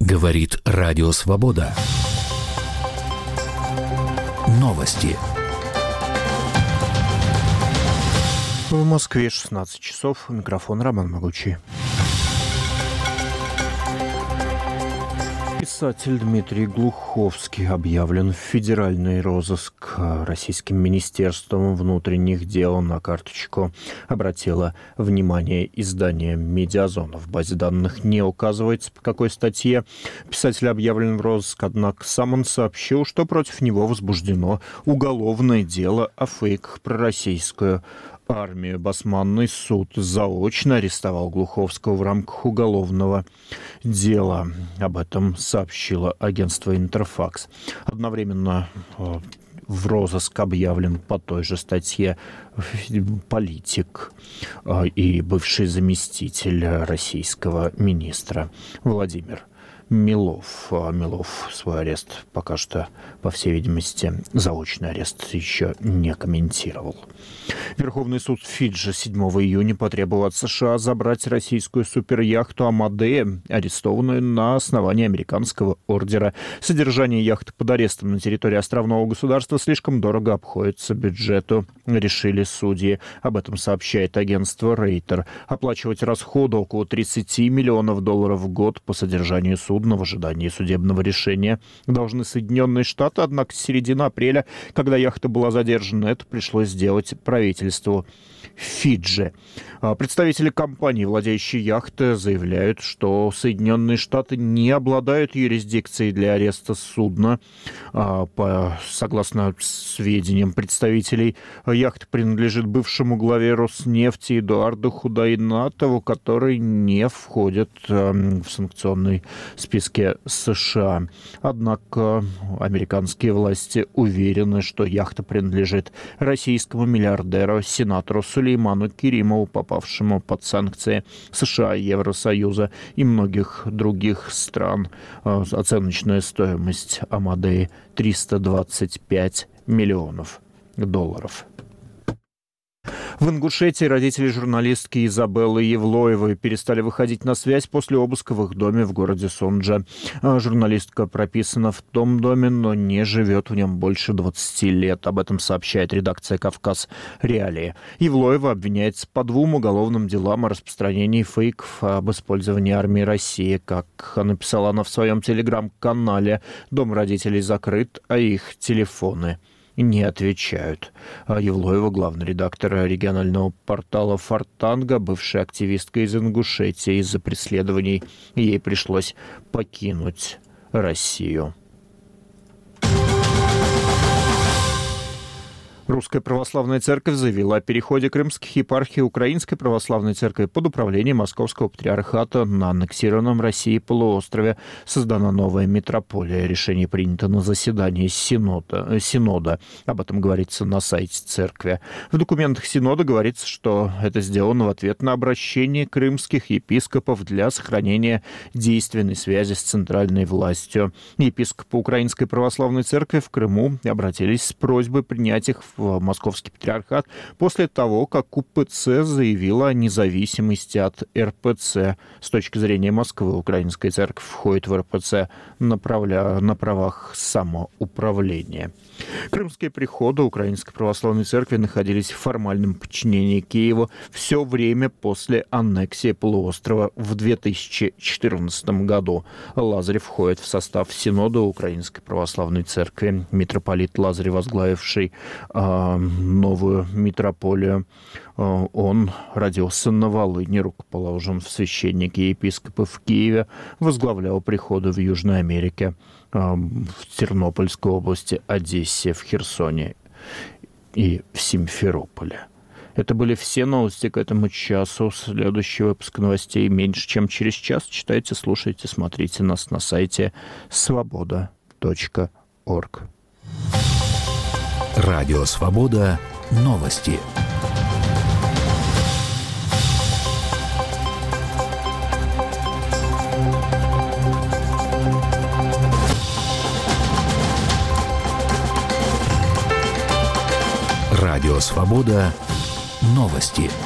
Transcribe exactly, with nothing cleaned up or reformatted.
Говорит Радио Свобода. Новости. В Москве шестнадцать часов. Микрофон Роман Могучий. Писатель Дмитрий Глуховский объявлен в федеральный розыск. Российским министерством внутренних дел на карточку обратило внимание издание «Медиазона». В базе данных не указывается, по какой статье писатель объявлен в розыск, однако сам он сообщил, что против него возбуждено уголовное дело о фейках про российскую армию. Басманный суд заочно арестовал Глуховского в рамках уголовного дела. Об этом сообщило агентство «Интерфакс». Одновременно в розыск объявлен по той же статье политик и бывший заместитель российского министра Владимир Милов. Милов свой арест пока что, по всей видимости, заочный арест еще не комментировал. Верховный суд Фиджи седьмого июня потребовал от США забрать российскую суперяхту «Амадея», арестованную на основании американского ордера. Содержание яхты под арестом на территории островного государства слишком дорого обходится бюджету, решили судьи. Об этом сообщает агентство Рейтер. Оплачивать расходы около тридцать миллионов долларов в год по содержанию судна в ожидании судебного решения должны Соединенные Штаты, однако с середины апреля, когда яхта была задержана, это пришлось сделать правительству Фиджи. Представители компании, владеющей яхтой, заявляют, что Соединенные Штаты не обладают юрисдикцией для ареста судна. По, согласно сведениям представителей, яхта принадлежит бывшему главе Роснефти Эдуарду Худайнатову, который не входит в санкционный списке США. Однако американские власти уверены, что яхта принадлежит российскому миллиардеру, сенатору Сулейману Керимову, попавшему под санкции США, Евросоюза и многих других стран. Оценочная стоимость «Амадеи» триста двадцать пять миллионов долларов. В Ингушетии родители журналистки Изабеллы Евлоевой перестали выходить на связь после обыска в их доме в городе Сонджа. Журналистка прописана в том доме, но не живет в нем больше двадцати лет. Об этом сообщает редакция «Кавказ Реалии». Евлоева обвиняется по двум уголовным делам о распространении фейков об использовании армии России. Как написала она в своем телеграм-канале, дом родителей закрыт, а их телефоны не отвечают. Евлоева, главный редактор регионального портала «Фортанга», бывшая активистка из Ингушетии. Из-за преследований ей пришлось покинуть Россию. Русская православная церковь заявила о переходе крымских епархий Украинской православной церкви под управление Московского патриархата на аннексированном Россией полуострове. Создана новая митрополия. Решение принято на заседании синода. синода. Об этом говорится на сайте церкви. В документах синода говорится, что это сделано в ответ на обращение крымских епископов для сохранения действенной связи с центральной властью. Епископы Украинской православной церкви в Крыму обратились с просьбой принять их в в Московский патриархат после того, как УПЦ заявила о независимости от эр пэ цэ. С точки зрения Москвы, Украинская церковь входит в эр пэ цэ на, правля... на правах самоуправления. Крымские приходы Украинской православной церкви находились в формальном подчинении Киеву все время после аннексии полуострова в две тысячи четырнадцатом году. Лазарев входит в состав Синода Украинской православной церкви. Митрополит Лазарев, возглавивший новую митрополию. Он родился на Волыни, рукоположен в священники и епископы в Киеве, возглавлял приходы в Южной Америке, в Тернопольской области, Одессе, в Херсоне и в Симферополе. Это были все новости к этому часу. Следующий выпуск новостей меньше, чем через час. Читайте, слушайте, смотрите нас на сайте свобода точка орг. Радио «Свобода». Новости. Радио «Свобода». Новости.